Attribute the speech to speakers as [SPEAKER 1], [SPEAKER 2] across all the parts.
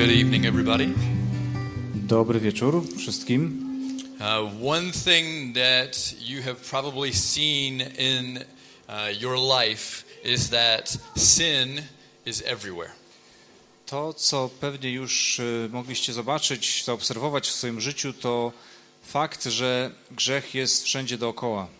[SPEAKER 1] Good evening, everybody.
[SPEAKER 2] Dobry wieczór wszystkim.
[SPEAKER 1] One thing that you have probably seen in your life is that sin is everywhere.
[SPEAKER 2] To, co pewnie już mogliście zobaczyć, zaobserwować w swoim życiu, to fakt, że grzech jest wszędzie dookoła.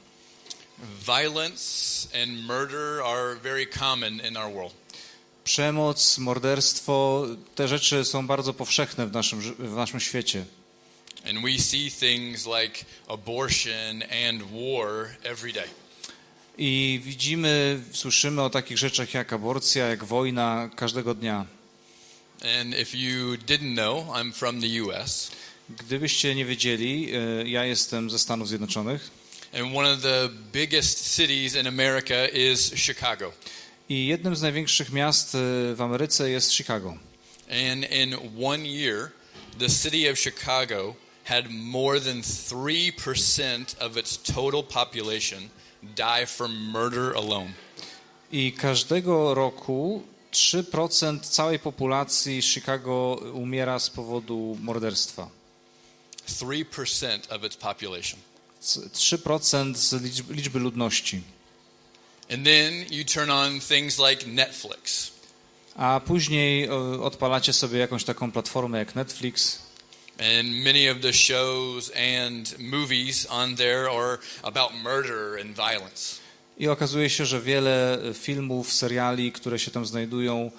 [SPEAKER 1] Violence and murder are very common in our world.
[SPEAKER 2] Przemoc, morderstwo, te rzeczy są bardzo powszechne w naszym świecie.
[SPEAKER 1] And we see things like abortion and war every day.
[SPEAKER 2] I słyszymy o takich rzeczach jak aborcja, jak wojna każdego dnia.
[SPEAKER 1] And if you didn't know, I'm from the US.
[SPEAKER 2] Gdybyście nie wiedzieli, ja jestem ze Stanów Zjednoczonych.
[SPEAKER 1] And one of the biggest cities in America is Chicago.
[SPEAKER 2] I jednym z największych miast w Ameryce jest Chicago.
[SPEAKER 1] And in 1 year, the city of Chicago had more than 3% of its total population die from murder alone.
[SPEAKER 2] I każdego roku 3% całej populacji Chicago umiera z powodu morderstwa.
[SPEAKER 1] 3% of its population.
[SPEAKER 2] 3% z liczby ludności.
[SPEAKER 1] And then you turn on things like Netflix.
[SPEAKER 2] A później odpalacie sobie jakąś taką platformę jak Netflix.
[SPEAKER 1] And many of the shows and movies on there are about murder and violence.
[SPEAKER 2] I okazuje się, że wiele filmów, seriali, które się tam znajdują,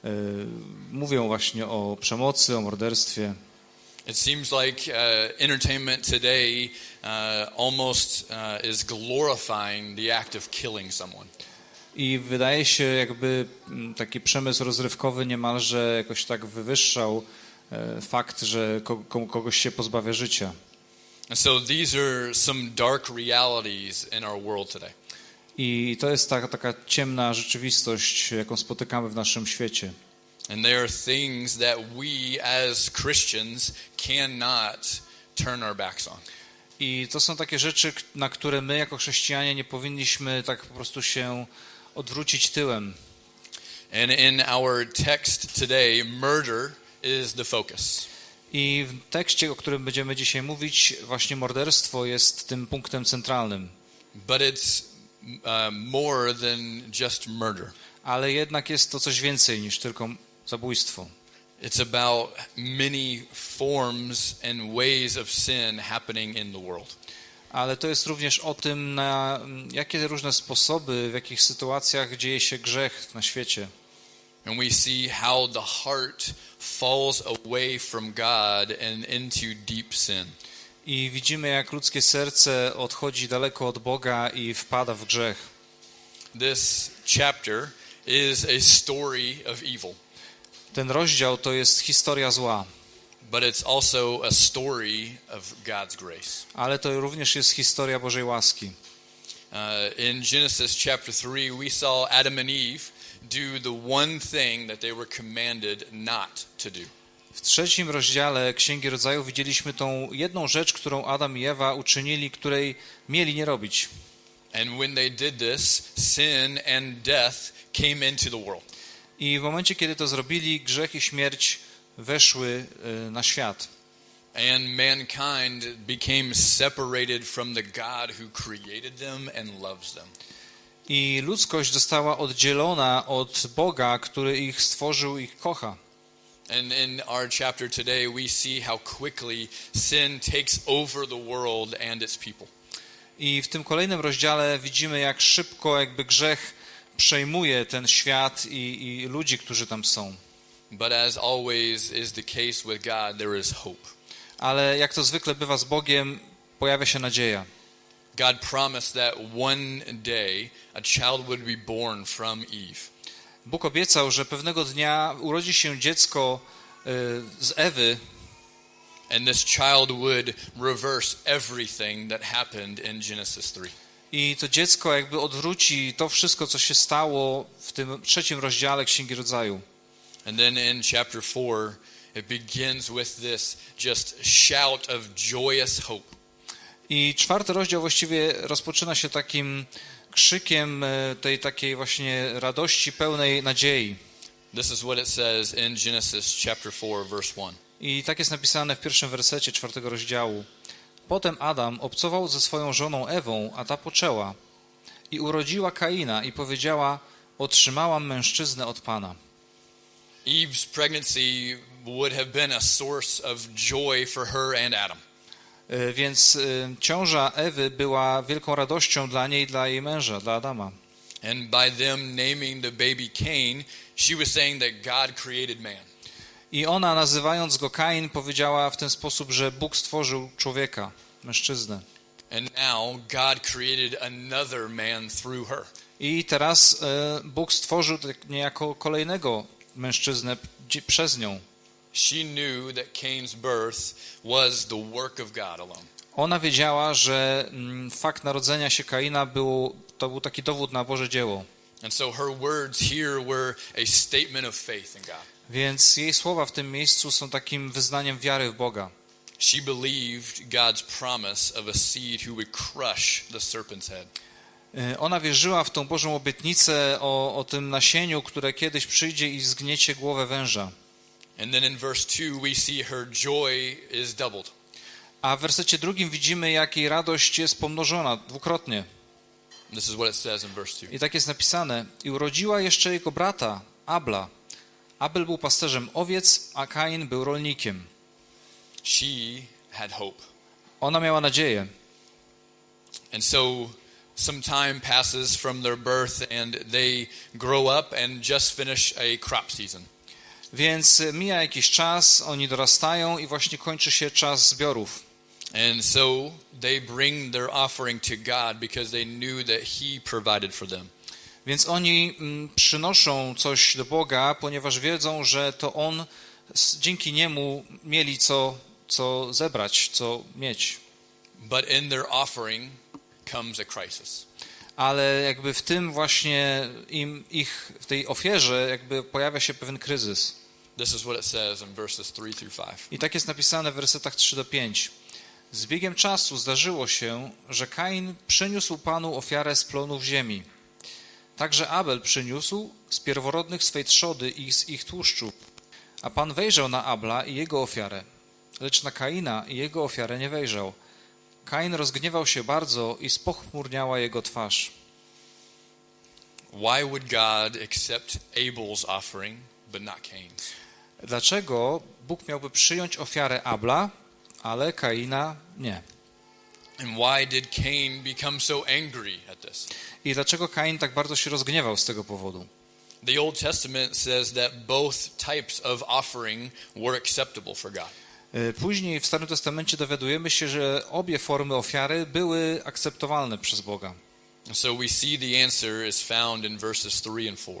[SPEAKER 2] mówią właśnie o przemocy, o morderstwie.
[SPEAKER 1] It seems like entertainment today almost is glorifying the act of killing someone.
[SPEAKER 2] I wydaje się, jakby taki przemysł rozrywkowy niemalże jakoś tak wywyższał fakt, że kogoś się pozbawia życia.
[SPEAKER 1] And so these are some dark realities in our world today.
[SPEAKER 2] I to jest taka ciemna rzeczywistość, jaką spotykamy w naszym świecie.
[SPEAKER 1] And there are things that we as Christians cannot turn our backs on.
[SPEAKER 2] I to są takie rzeczy, na które my jako chrześcijanie nie powinniśmy tak po prostu się odwrócić tyłem.
[SPEAKER 1] And in our text today, murder is the focus.
[SPEAKER 2] I w tekście, o którym będziemy dzisiaj mówić, właśnie morderstwo jest tym punktem centralnym.
[SPEAKER 1] But it's more than just murder.
[SPEAKER 2] Ale jednak jest to coś więcej niż tylko zabójstwo.
[SPEAKER 1] It's about many forms and ways of sin happening in the world.
[SPEAKER 2] Ale to jest również o tym, na jakie różne sposoby, w jakich sytuacjach dzieje się grzech na świecie.
[SPEAKER 1] And we see how the heart falls away from God and into deep sin.
[SPEAKER 2] I widzimy, jak ludzkie serce odchodzi daleko od Boga i wpada w grzech.
[SPEAKER 1] This chapter is a story of evil.
[SPEAKER 2] Ten rozdział to jest historia zła.
[SPEAKER 1] But it's also a story of God's grace.
[SPEAKER 2] Ale to również jest historia Bożej łaski.
[SPEAKER 1] In Genesis chapter 3 we saw Adam and Eve do the one thing that they were commanded not to do.
[SPEAKER 2] W 3 rozdziale Księgi Rodzaju widzieliśmy tą jedną rzecz, którą Adam i Ewa uczynili, której mieli nie robić.
[SPEAKER 1] And when they did this, sin and death came into the world.
[SPEAKER 2] I w momencie, kiedy to zrobili, grzech i śmierć weszły na świat.
[SPEAKER 1] And mankind became separated from the God who created them and loves them.
[SPEAKER 2] I ludzkość została oddzielona od Boga, który ich stworzył i ich kocha.
[SPEAKER 1] And in our chapter today we see how quickly sin takes over the world and its people.
[SPEAKER 2] I w tym kolejnym rozdziale widzimy, jak szybko jakby grzech przejmuje ten świat i ludzi, którzy tam są.
[SPEAKER 1] But as always is the case with God, there is hope.
[SPEAKER 2] Ale jak to zwykle bywa z Bogiem, pojawia się nadzieja.
[SPEAKER 1] God promised that one day a child would be born from Eve.
[SPEAKER 2] Bóg obiecał, że pewnego dnia urodzi się dziecko z Ewy.
[SPEAKER 1] And this child would reverse everything that happened in Genesis 3.
[SPEAKER 2] I to dziecko jakby odwróci to wszystko, co się stało w tym 3 rozdziale Księgi Rodzaju.
[SPEAKER 1] And then in chapter 4 it begins with this just shout of joyous hope.
[SPEAKER 2] I 4 rozdział właściwie rozpoczyna się takim krzykiem tej takiej właśnie radości pełnej nadziei.
[SPEAKER 1] This is what it says in Genesis chapter 4, verse 1.
[SPEAKER 2] I tak jest napisane w pierwszym wersecie 4 rozdziału. Potem Adam obcował ze swoją żoną Ewą, a ta poczęła i urodziła Kaina i powiedziała: otrzymałam mężczyznę od Pana.
[SPEAKER 1] Eve's pregnancy would have been a source of joy for her and Adam.
[SPEAKER 2] Więc ciąża Ewy była wielką radością dla niej i dla jej męża, dla Adama.
[SPEAKER 1] And by them naming the baby Cain, she was saying that God created man.
[SPEAKER 2] I ona, nazywając go Kain, powiedziała w ten sposób, że Bóg stworzył człowieka, mężczyznę.
[SPEAKER 1] And now God created another man through her.
[SPEAKER 2] I teraz Bóg stworzył niejako kolejnego mężczyznę przez nią.
[SPEAKER 1] She knew that Cain's birth was the work of God alone.
[SPEAKER 2] Ona wiedziała, że fakt narodzenia się Kaina to był taki dowód na Boże dzieło.
[SPEAKER 1] And so her words here were a statement of faith in God.
[SPEAKER 2] Więc jej słowa w tym miejscu są takim wyznaniem wiary w Boga.
[SPEAKER 1] She believed God's promise of a seed who would crush the serpent's head.
[SPEAKER 2] Ona wierzyła w tą Bożą obietnicę o tym nasieniu, które kiedyś przyjdzie i zgniecie głowę węża.
[SPEAKER 1] And then in verse 2 we see her joy is doubled.
[SPEAKER 2] A w wersecie 2 widzimy, jak jej radość jest pomnożona dwukrotnie.
[SPEAKER 1] This is what it says in verse 2.
[SPEAKER 2] I tak jest napisane: i urodziła jeszcze jego brata, Abla. Abel był pasterzem owiec, a Kain był rolnikiem.
[SPEAKER 1] She had hope.
[SPEAKER 2] Ona miała nadzieję.
[SPEAKER 1] And so some time passes from their birth and they grow up and just finish a crop season.
[SPEAKER 2] Więc mija jakiś czas, oni dorastają i właśnie kończy się czas zbiorów.
[SPEAKER 1] And so they bring their offering to God because they knew that He provided for them.
[SPEAKER 2] Więc oni przynoszą coś do Boga, ponieważ wiedzą, że to On, dzięki Niemu mieli co zebrać, co mieć.
[SPEAKER 1] But in their offering comes a crisis.
[SPEAKER 2] Ale jakby w tym właśnie w tej ofierze jakby pojawia się pewien kryzys.
[SPEAKER 1] This is what it says in verses 3 through 5.
[SPEAKER 2] I tak jest napisane w wersetach 3 do 5. Z biegiem czasu zdarzyło się, że Kain przyniósł Panu ofiarę z plonów ziemi. Także Abel przyniósł z pierworodnych swej trzody i z ich tłuszczu. A Pan wejrzał na Abla i jego ofiarę, lecz na Kaina i jego ofiarę nie wejrzał. Kain rozgniewał się bardzo i spochmurniała jego twarz.
[SPEAKER 1] Why would God accept Abel's offering but not Cain's?
[SPEAKER 2] Dlaczego Bóg miałby przyjąć ofiarę Abla, ale Kaina nie?
[SPEAKER 1] And why did Cain become so angry at this?
[SPEAKER 2] I dlaczego Kain tak bardzo się rozgniewał z tego powodu?
[SPEAKER 1] The Old Testament says that both types of offering were acceptable for God.
[SPEAKER 2] Później w Starym Testamencie dowiadujemy się, że obie formy ofiary były akceptowalne przez Boga.
[SPEAKER 1] So we see the answer is found in verses 3 and 4.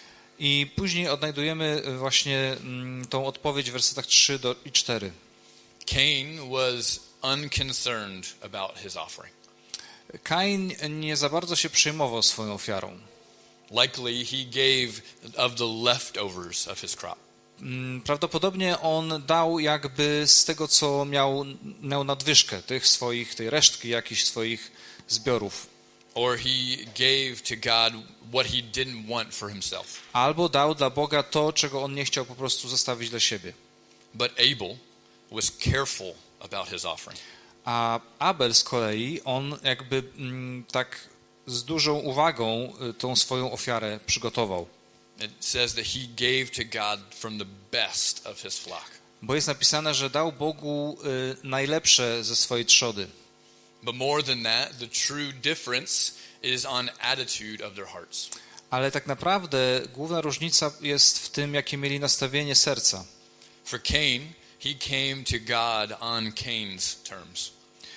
[SPEAKER 2] I później odnajdujemy właśnie tą odpowiedź w wersetach 3 i 4.
[SPEAKER 1] Cain was unconcerned about his offering.
[SPEAKER 2] Kain nie za bardzo się przejmował swoją ofiarą.
[SPEAKER 1] Likely he gave of the leftovers of his crop.
[SPEAKER 2] Prawdopodobnie on dał jakby z tego, co miał nadwyżkę, tej resztki jakichś swoich zbiorów.
[SPEAKER 1] Or he gave to God what he didn't want for himself.
[SPEAKER 2] Albo dał dla Boga to, czego on nie chciał po prostu zostawić dla siebie.
[SPEAKER 1] But Abel was careful about his offering.
[SPEAKER 2] A Abel z kolei, on jakby tak z dużą uwagą tą swoją ofiarę przygotował.
[SPEAKER 1] It says that he gave to God from the best of his flock.
[SPEAKER 2] Bo jest napisane, że dał Bogu najlepsze ze swojej trzody.
[SPEAKER 1] But more than that, the true difference is on attitude of their hearts.
[SPEAKER 2] Ale tak naprawdę główna różnica jest w tym, jakie mieli nastawienie serca.
[SPEAKER 1] For Cain, he came to God on Cain's terms.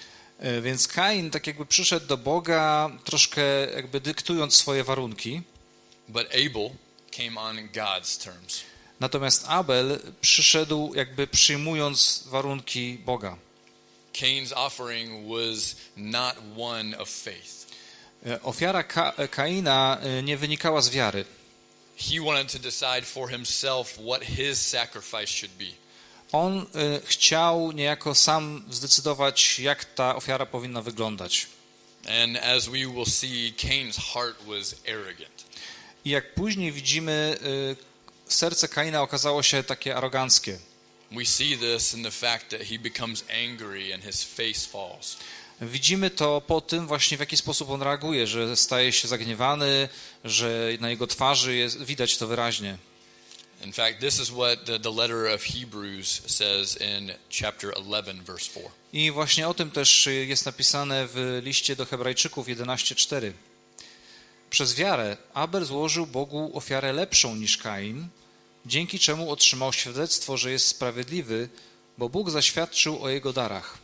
[SPEAKER 2] Więc Kain tak jakby przyszedł do Boga troszkę jakby dyktując swoje warunki.
[SPEAKER 1] But Abel came on God's terms.
[SPEAKER 2] Natomiast Abel przyszedł jakby przyjmując warunki Boga.
[SPEAKER 1] Cain's offering was not one of faith.
[SPEAKER 2] Ofiara Kaina nie wynikała z wiary.
[SPEAKER 1] He wanted to decide for himself what his sacrifice should be.
[SPEAKER 2] On chciał niejako sam zdecydować, jak ta ofiara powinna wyglądać.
[SPEAKER 1] And as we will see, Cain's heart was arrogant.
[SPEAKER 2] I jak później widzimy, serce Kaina okazało się takie aroganckie.
[SPEAKER 1] We see this in the fact that he becomes angry and his face falls.
[SPEAKER 2] Widzimy to po tym właśnie, w jaki sposób on reaguje, że staje się zagniewany, że na jego twarzy widać to wyraźnie.
[SPEAKER 1] In fact, this is what the letter of Hebrews says in chapter 11, verse 4.
[SPEAKER 2] I właśnie o tym też jest napisane w liście do Hebrajczyków 11:4. Przez wiarę Abel złożył Bogu ofiarę lepszą niż Kain, dzięki czemu otrzymał świadectwo, że jest sprawiedliwy, bo Bóg zaświadczył o jego darach.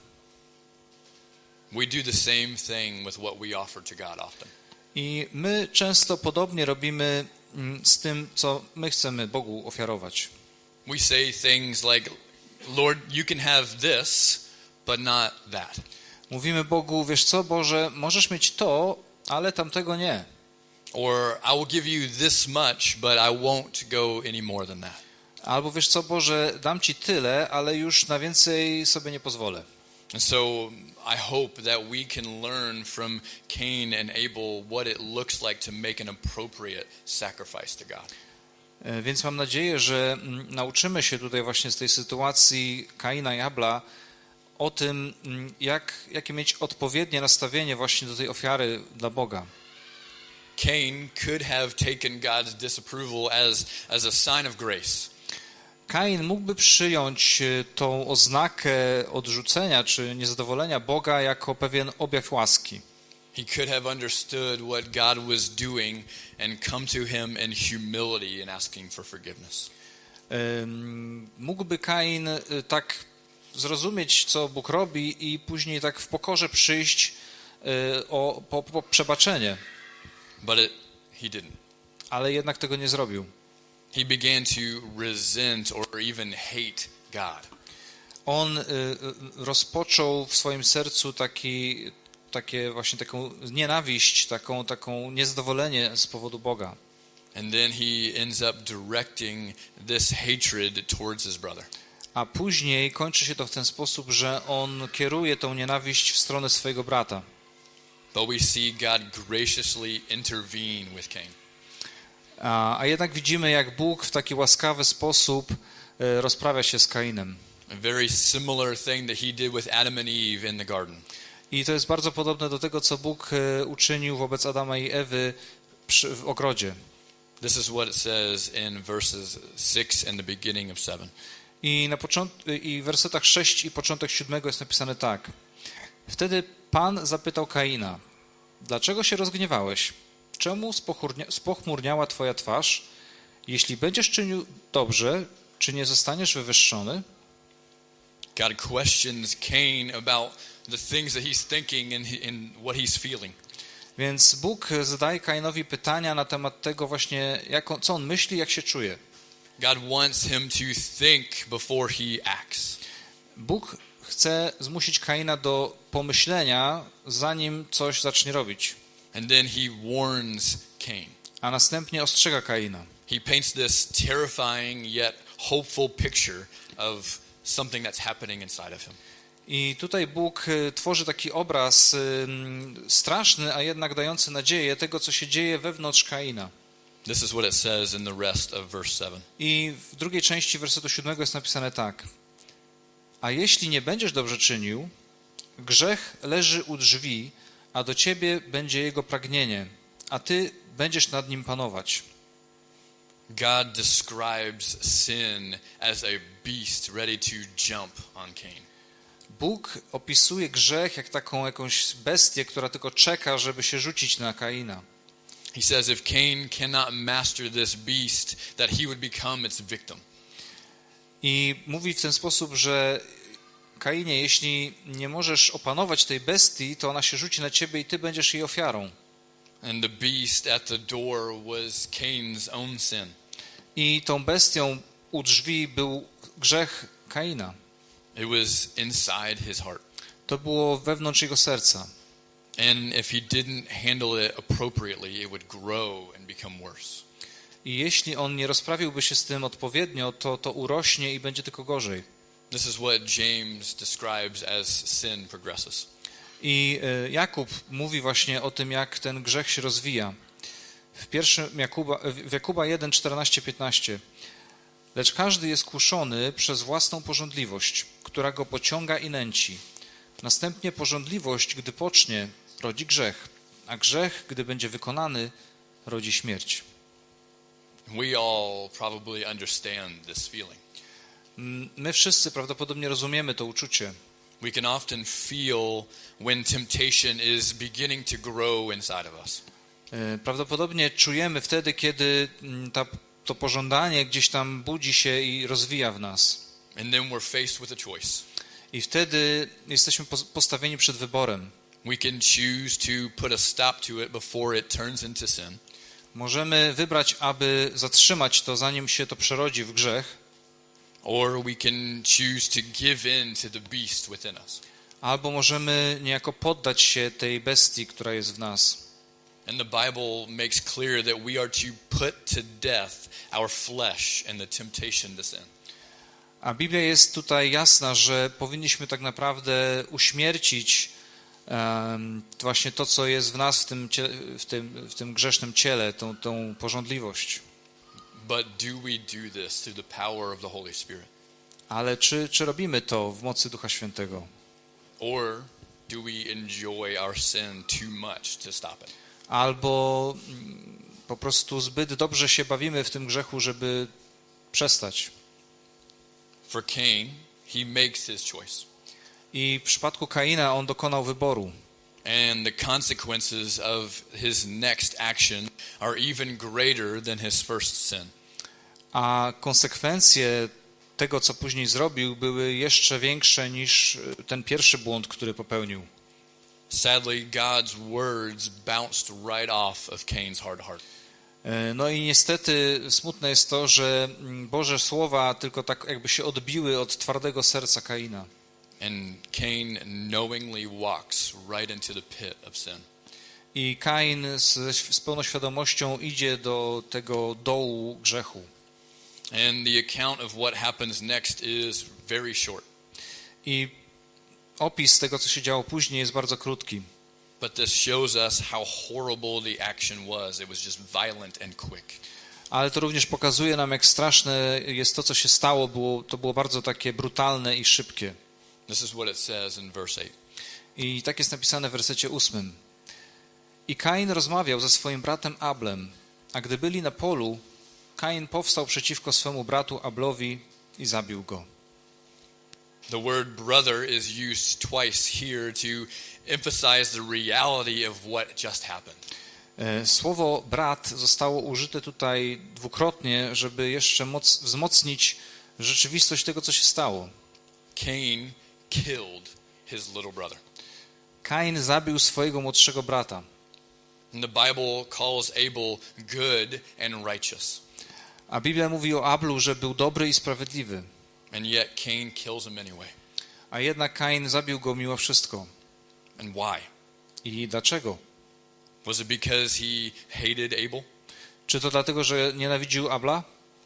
[SPEAKER 1] We do the same thing with what we offer to God often.
[SPEAKER 2] I my często podobnie robimy z tym, co my chcemy Bogu ofiarować.
[SPEAKER 1] We say things like, Lord, you can have this, but not that.
[SPEAKER 2] Mówimy Bogu, wiesz co, Boże, możesz mieć to, ale tamtego nie.
[SPEAKER 1] Or I will give you this much, but I won't go any more than that.
[SPEAKER 2] Albo wiesz co, Boże, dam Ci tyle, ale już na więcej sobie nie pozwolę.
[SPEAKER 1] And so I hope that we can learn from Cain and Abel what it looks like to make an appropriate sacrifice to God.
[SPEAKER 2] Więc mam nadzieję, że nauczymy się tutaj właśnie z tej sytuacji Kaina i Abla o tym, jakie mieć odpowiednie nastawienie właśnie do tej ofiary dla Boga.
[SPEAKER 1] Cain could have taken God's disapproval as a sign of grace.
[SPEAKER 2] Kain mógłby przyjąć tą oznakę odrzucenia czy niezadowolenia Boga jako pewien objaw łaski.
[SPEAKER 1] He could have understood what God was doing and come to him in humility in asking for forgiveness.
[SPEAKER 2] Mógłby Kain tak zrozumieć, co Bóg robi i później tak w pokorze przyjść po przebaczenie.
[SPEAKER 1] But he didn't.
[SPEAKER 2] Ale jednak tego nie zrobił.
[SPEAKER 1] He began to resent or even hate God.
[SPEAKER 2] On rozpoczął w swoim sercu taką nienawiść, taką niezadowolenie z powodu Boga.
[SPEAKER 1] And then he ends up directing this hatred towards his brother.
[SPEAKER 2] A później kończy się to w ten sposób, że on kieruje tą nienawiść w stronę swojego brata.
[SPEAKER 1] But we see God graciously intervene with Cain.
[SPEAKER 2] A jednak widzimy, jak Bóg w taki łaskawy sposób rozprawia się z Kainem.
[SPEAKER 1] A very similar thing that he did with Adam and Eve in the garden.
[SPEAKER 2] I to jest bardzo podobne do tego, co Bóg uczynił wobec Adama i Ewy w ogrodzie.
[SPEAKER 1] This is what it says in verses 6 and the beginning of 7.
[SPEAKER 2] I w wersetach 6 i początek 7 jest napisane tak. Wtedy Pan zapytał Kaina, dlaczego się rozgniewałeś? Czemu spochmurniała twoja twarz? Jeśli będziesz czynił dobrze, czy nie zostaniesz wywyższony?
[SPEAKER 1] God questions Cain about the things that he's thinking and what he's feeling.
[SPEAKER 2] Więc Bóg zadaje Kainowi pytania na temat tego właśnie, co on myśli, jak się czuje.
[SPEAKER 1] God wants him to think before he acts.
[SPEAKER 2] Bóg chce zmusić Kaina do pomyślenia, zanim coś zacznie robić.
[SPEAKER 1] And then he warns Cain.
[SPEAKER 2] A następnie ostrzega Kaina.
[SPEAKER 1] He paints this terrifying yet hopeful picture of something that's happening inside of him.
[SPEAKER 2] I tutaj Bóg tworzy taki obraz straszny, a jednak dający nadzieję tego, co się dzieje wewnątrz Kaina.
[SPEAKER 1] This is what it says in the rest of verse 7.
[SPEAKER 2] I w drugiej części wersetu 7 jest napisane tak. A jeśli nie będziesz dobrze czynił, grzech leży u drzwi, a do ciebie będzie jego pragnienie, a ty będziesz nad nim panować.
[SPEAKER 1] God describes sin as a beast ready to jump on Cain.
[SPEAKER 2] Bóg opisuje grzech jak taką jakąś bestię, która tylko czeka, żeby się rzucić na Kaina.
[SPEAKER 1] He says if Cain cannot master this beast, that he would become its victim.
[SPEAKER 2] I mówi w ten sposób, że Kainie, jeśli nie możesz opanować tej bestii, to ona się rzuci na ciebie i ty będziesz jej ofiarą.
[SPEAKER 1] And the beast at the door was Cain's own sin.
[SPEAKER 2] I tą bestią u drzwi był grzech Kaina.
[SPEAKER 1] It was inside his heart.
[SPEAKER 2] To było wewnątrz jego serca.
[SPEAKER 1] And if he didn't handle it appropriately, it would grow and become worse.
[SPEAKER 2] I jeśli on nie rozprawiłby się z tym odpowiednio, to urośnie i będzie tylko gorzej.
[SPEAKER 1] This is what James describes as sin progresses.
[SPEAKER 2] I Jakub mówi właśnie o tym, jak ten grzech się rozwija. W Jakuba 1, 14, 15. Lecz każdy jest kuszony przez własną pożądliwość, która go pociąga i nęci. Następnie pożądliwość, gdy pocznie, rodzi grzech, a grzech, gdy będzie wykonany, rodzi śmierć.
[SPEAKER 1] We all probably understand this feeling.
[SPEAKER 2] My wszyscy prawdopodobnie rozumiemy to uczucie.
[SPEAKER 1] We can often feel when temptation is beginning to grow inside of us.
[SPEAKER 2] Prawdopodobnie czujemy wtedy, kiedy to pożądanie gdzieś tam budzi się i rozwija w nas.
[SPEAKER 1] And then we're faced with a choice.
[SPEAKER 2] I wtedy jesteśmy postawieni przed wyborem.
[SPEAKER 1] We can choose to put a stop to it before it turns into sin.
[SPEAKER 2] Możemy wybrać, aby zatrzymać to, zanim się to przerodzi w grzech.
[SPEAKER 1] Or we can choose to give in to the beast within us.
[SPEAKER 2] Albo możemy niejako poddać się tej bestii, która jest w nas.
[SPEAKER 1] And the Bible makes clear that we are to put to death our flesh and the temptation to sin.
[SPEAKER 2] A Biblia jest tutaj jasna, że powinniśmy tak naprawdę uśmiercić właśnie to, co jest w nas, w tym grzesznym ciele, tą pożądliwość.
[SPEAKER 1] But do we do this through the power of the Holy Spirit?
[SPEAKER 2] Ale czy robimy to w mocy Ducha Świętego?
[SPEAKER 1] Or do we enjoy our sin too much to stop it?
[SPEAKER 2] Albo po prostu zbyt dobrze się bawimy w tym grzechu, żeby przestać.
[SPEAKER 1] For Cain, he makes his choice.
[SPEAKER 2] I w przypadku Kaina on dokonał wyboru.
[SPEAKER 1] And the consequences of his next action are even greater than his first sin.
[SPEAKER 2] A konsekwencje tego, co później zrobił, były jeszcze większe niż ten pierwszy błąd, który popełnił.
[SPEAKER 1] Sadly, God's words bounced right off of Cain's hard heart.
[SPEAKER 2] No i niestety smutne jest to, że Boże słowa tylko tak jakby się odbiły od twardego serca Kaina.
[SPEAKER 1] And Cain knowingly walks right into the pit of sin.
[SPEAKER 2] I Kain z pełną świadomością idzie do tego dołu grzechu.
[SPEAKER 1] And the account of what happens next is very short.
[SPEAKER 2] I opis tego, co się działo później, jest bardzo krótki.
[SPEAKER 1] But this shows us how horrible the action was. It was just violent and quick.
[SPEAKER 2] Ale to również pokazuje nam, jak straszne jest to, co się stało. To było bardzo takie brutalne i szybkie.
[SPEAKER 1] This is what it says in verse 8.
[SPEAKER 2] I tak jest napisane w wersecie 8. I Kain rozmawiał ze swoim bratem Ablem, a gdy byli na polu, Kain powstał przeciwko swemu bratu Ablowi i zabił go.
[SPEAKER 1] The word brother is used twice here to emphasize the reality of what just happened.
[SPEAKER 2] Słowo brat zostało użyte tutaj dwukrotnie, żeby jeszcze wzmocnić rzeczywistość tego, co się stało.
[SPEAKER 1] Cain killed his little brother.
[SPEAKER 2] Kain zabił swojego młodszego brata.
[SPEAKER 1] And the Bible calls Abel good and righteous.
[SPEAKER 2] A Biblia mówi o Ablu, że był dobry i sprawiedliwy.
[SPEAKER 1] And yet Cain kills him anyway.
[SPEAKER 2] A jednak Kain zabił go mimo wszystko.
[SPEAKER 1] And why?
[SPEAKER 2] I dlaczego?
[SPEAKER 1] Was it because he hated Abel?
[SPEAKER 2] Czy to dlatego, że nienawidził Abla?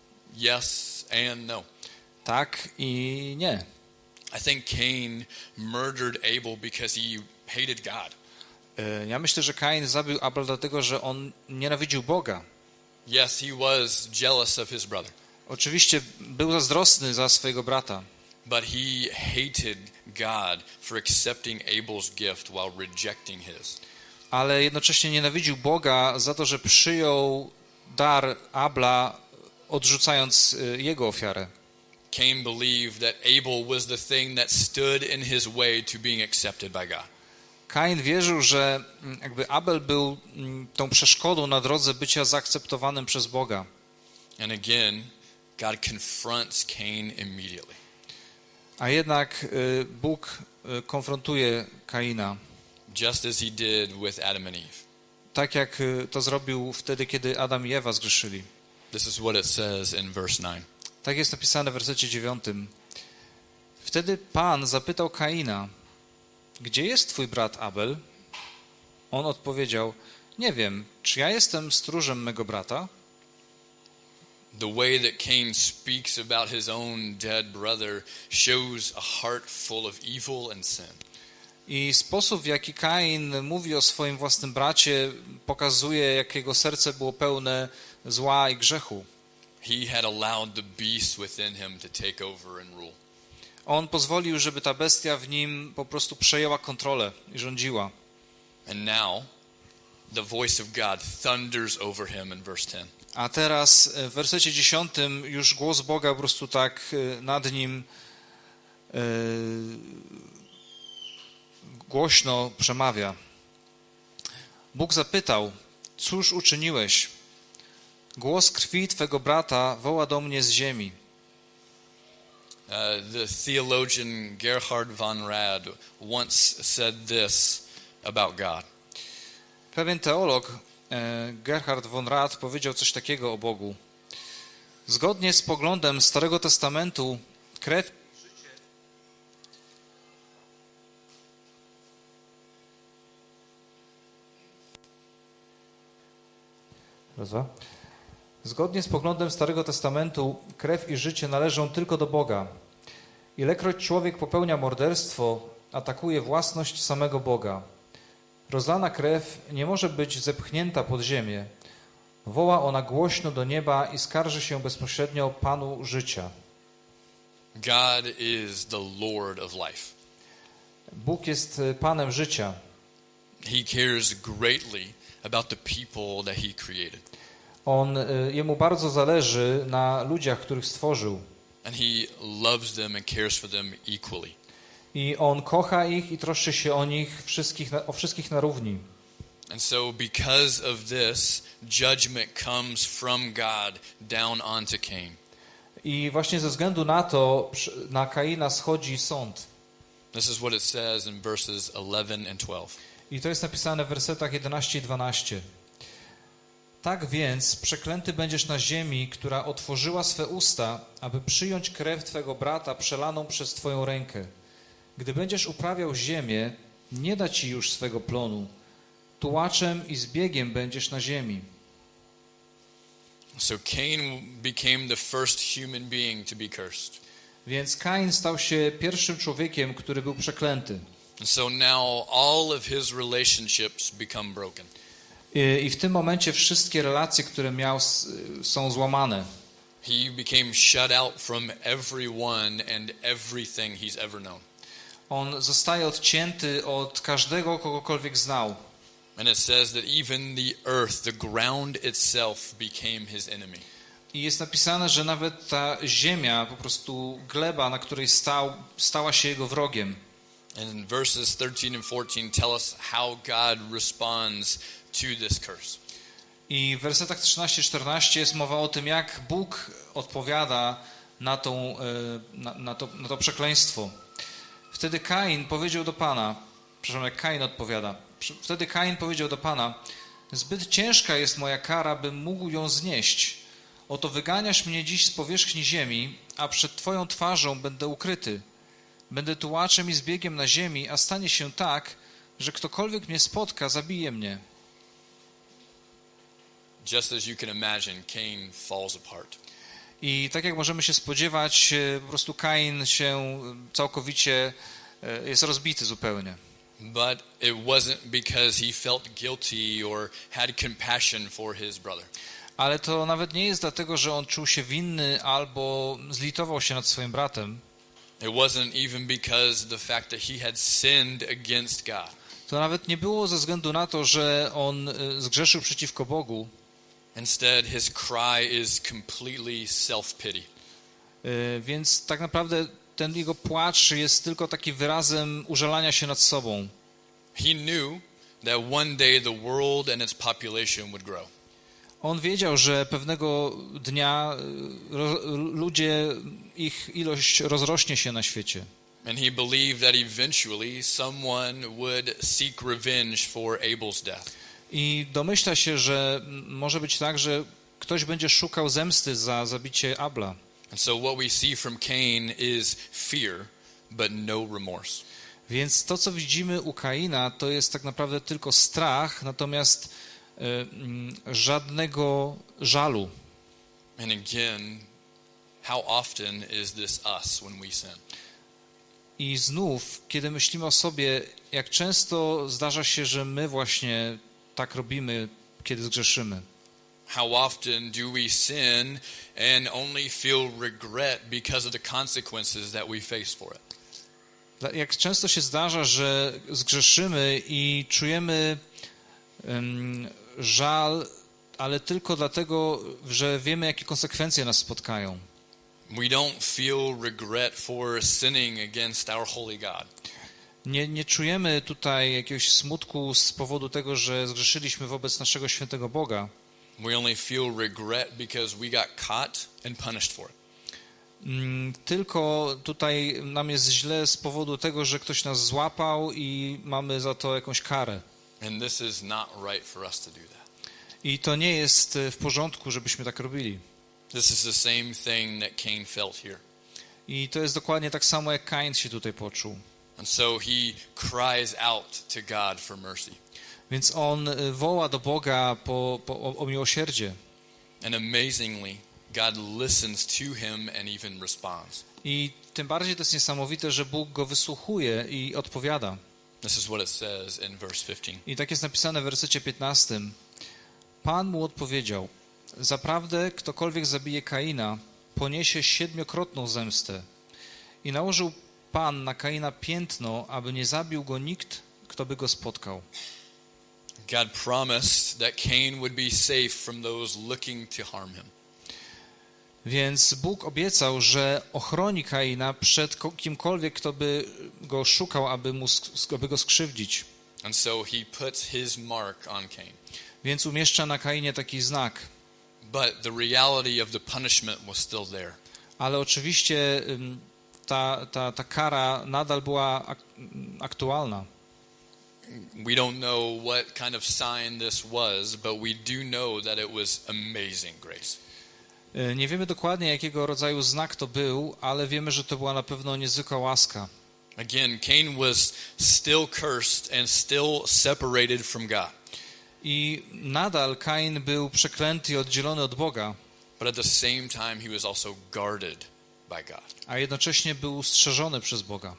[SPEAKER 1] Yes and no.
[SPEAKER 2] Tak i nie.
[SPEAKER 1] I think Cain murdered Abel because he hated God.
[SPEAKER 2] Ja myślę, że Kain zabił Abla dlatego, że on nienawidził Boga.
[SPEAKER 1] Yes, he was jealous of his brother.
[SPEAKER 2] Oczywiście był zazdrosny za swojego brata.
[SPEAKER 1] But he hated God for accepting Abel's gift while rejecting his.
[SPEAKER 2] Ale jednocześnie nienawidził Boga za to, że przyjął dar Abla, odrzucając jego ofiarę.
[SPEAKER 1] Cain believed that Abel was the thing that stood in his way to being accepted by God.
[SPEAKER 2] Kain wierzył, że jakby Abel był tą przeszkodą na drodze bycia zaakceptowanym przez Boga.
[SPEAKER 1] And again, God confronts Cain immediately.
[SPEAKER 2] A jednak Bóg konfrontuje Kaina.
[SPEAKER 1] Just as he did with Adam and Eve.
[SPEAKER 2] Tak jak to zrobił wtedy, kiedy Adam i Ewa zgrzeszyli.
[SPEAKER 1] This is what it says in verse 9.
[SPEAKER 2] Tak jest napisane w wersecie 9. Wtedy Pan zapytał Kaina: gdzie jest twój brat Abel? On odpowiedział: nie wiem, czy ja jestem stróżem mego brata?
[SPEAKER 1] The way that Cain speaks about his own dead brother shows a heart full of evil and sin.
[SPEAKER 2] I sposób, w jaki Kain mówi o swoim własnym bracie, pokazuje, jak jego serce było pełne zła i grzechu.
[SPEAKER 1] He had allowed the beast within him to take over and rule.
[SPEAKER 2] On pozwolił, żeby ta bestia w nim po prostu przejęła kontrolę i rządziła.
[SPEAKER 1] And now the voice of God thunders over him in verse 10.
[SPEAKER 2] A teraz w wersecie 10 już głos Boga po prostu tak nad nim głośno przemawia. Bóg zapytał: cóż uczyniłeś? Głos krwi twego brata woła do mnie z ziemi.
[SPEAKER 1] The theologian Gerhard von Rad once said this about God.
[SPEAKER 2] Pewien teolog, Gerhard von Rad, powiedział coś takiego o Bogu. Zgodnie z poglądem Starego Testamentu, krew Zgodnie z poglądem Starego Testamentu, krew i życie należą tylko do Boga. Ilekroć człowiek popełnia morderstwo, atakuje własność samego Boga. Rozlana krew nie może być zepchnięta pod ziemię. Woła ona głośno do nieba i skarży się bezpośrednio Panu życia.
[SPEAKER 1] God is the Lord of life.
[SPEAKER 2] Bóg jest Panem życia.
[SPEAKER 1] He cares greatly about the people that he created.
[SPEAKER 2] Jemu bardzo zależy na ludziach, których stworzył.
[SPEAKER 1] And he loves them and cares for them equally.
[SPEAKER 2] I on kocha ich i troszczy się o nich o wszystkich na równi.
[SPEAKER 1] And so because of this, judgment comes from God down onto Cain.
[SPEAKER 2] I właśnie ze względu na to na Kaina schodzi sąd.
[SPEAKER 1] This is what it says in verses 11 and 12.
[SPEAKER 2] I to jest napisane w wersetach 11 i 12. Tak więc przeklęty będziesz na ziemi, która otworzyła swe usta, aby przyjąć krew twego brata przelaną przez twoją rękę. Gdy będziesz uprawiał ziemię, nie da ci już swego plonu. Tułaczem i zbiegiem będziesz na ziemi.
[SPEAKER 1] So Cain became the first human being to be cursed.
[SPEAKER 2] Więc Kain stał się pierwszym człowiekiem, który był przeklęty.
[SPEAKER 1] And so now all of his relationships become broken.
[SPEAKER 2] I w tym momencie wszystkie relacje, które miał, są złamane.
[SPEAKER 1] He became shut out from everyone and everything he's ever known.
[SPEAKER 2] On zostaje odcięty od każdego, kogokolwiek znał.
[SPEAKER 1] And it says that even the earth, the ground itself became his enemy.
[SPEAKER 2] I jest napisane, że nawet ta ziemia, po prostu gleba, na której stała się jego wrogiem.
[SPEAKER 1] And verses 13 and 14 tell us how God responds to this curse.
[SPEAKER 2] I w wersetach 13-14 jest mowa o tym, jak Bóg odpowiada na to przekleństwo. Wtedy Kain powiedział do Pana, jak Kain odpowiada, wtedy Kain powiedział do Pana: zbyt ciężka jest moja kara, bym mógł ją znieść. Oto wyganiasz mnie dziś z powierzchni ziemi, a przed Twoją twarzą będę ukryty. Będę tułaczem i zbiegiem na ziemi, a stanie się tak, że ktokolwiek mnie spotka, zabije mnie.
[SPEAKER 1] Just as you can imagine, Cain falls apart.
[SPEAKER 2] I tak jak możemy się spodziewać, po prostu Kain się całkowicie jest rozbity zupełnie.
[SPEAKER 1] But it wasn't because he felt guilty or had compassion for his brother.
[SPEAKER 2] Ale to nawet nie jest dlatego, że on czuł się winny albo zlitował się nad swoim bratem.
[SPEAKER 1] It wasn't even because the fact that he had sinned against God.
[SPEAKER 2] To nawet nie było ze względu na to, że on zgrzeszył przeciwko Bogu.
[SPEAKER 1] Instead, his cry is completely self-pity.
[SPEAKER 2] Więc tak naprawdę ten jego płacz jest tylko taki wyrazem użalania się nad sobą.
[SPEAKER 1] He knew that one day the world and its population would grow.
[SPEAKER 2] On wiedział, że pewnego dnia ludzie, ich ilość rozrośnie się na świecie.
[SPEAKER 1] And he believed that eventually someone would seek revenge for Abel's death.
[SPEAKER 2] I domyśla się, że może być tak, że ktoś będzie szukał zemsty za zabicie Abla.
[SPEAKER 1] And so what we see from Cain is fear, but no remorse.
[SPEAKER 2] Więc to, co widzimy u Kaina, to jest tak naprawdę tylko strach, natomiast żadnego żalu.
[SPEAKER 1] And again, how often is this us when we sin?
[SPEAKER 2] I znów, kiedy myślimy o sobie, jak często zdarza się, że my właśnie tak robimy, kiedy zgrzeszymy.
[SPEAKER 1] How often do we sin and only feel regret because of the consequences that we face for it?
[SPEAKER 2] Jak często się zdarza, że zgrzeszymy i czujemy żal, ale tylko dlatego, że wiemy, jakie konsekwencje nas spotkają.
[SPEAKER 1] We don't feel regret for sinning against our holy God.
[SPEAKER 2] Nie czujemy tutaj jakiegoś smutku z powodu tego, że zgrzeszyliśmy wobec naszego świętego Boga.
[SPEAKER 1] We only feel regret because we got caught and punished for it.
[SPEAKER 2] Tylko tutaj nam jest źle z powodu tego, że ktoś nas złapał i mamy za to jakąś karę.
[SPEAKER 1] And this is not right for us to do that.
[SPEAKER 2] I to nie jest w porządku, żebyśmy tak robili.
[SPEAKER 1] This is the same thing that Cain felt here.
[SPEAKER 2] I to jest dokładnie tak samo, jak Kain się tutaj poczuł.
[SPEAKER 1] And so he cries out to God for mercy.
[SPEAKER 2] Więc on woła do Boga o miłosierdzie.
[SPEAKER 1] And amazingly, God listens to him and even responds.
[SPEAKER 2] I tym bardziej to jest niesamowite, że Bóg go wysłuchuje i odpowiada.
[SPEAKER 1] This is what it says in verse 15.
[SPEAKER 2] I tak jest napisane w wersecie 15. Pan mu odpowiedział: zaprawdę ktokolwiek zabije Kaina, poniesie 7-krotną zemstę. I nałożył Pan na Kaina piętno, aby nie zabił go nikt, kto by go spotkał.
[SPEAKER 1] God promised that Cain would be safe from those looking to harm him.
[SPEAKER 2] Więc Bóg obiecał, że ochroni Kaina przed kimkolwiek, kto by go szukał, aby go skrzywdzić.
[SPEAKER 1] And so he puts his mark on Cain.
[SPEAKER 2] Więc umieszcza na Kainie taki znak.
[SPEAKER 1] But the reality of the punishment was still there.
[SPEAKER 2] Ale oczywiście ta kara nadal była aktualna.
[SPEAKER 1] We don't know what kind of sign this was, but we do know that it was amazing grace.
[SPEAKER 2] Nie wiemy dokładnie, jakiego rodzaju znak to był, ale wiemy, że to była na pewno niezwykła łaska.
[SPEAKER 1] Again, Cain was still cursed and still separated from God.
[SPEAKER 2] I nadal Kain był przeklęty i oddzielony od Boga,
[SPEAKER 1] But at the same time, he was also guarded by God.
[SPEAKER 2] a jednocześnie był strzeżony przez Boga.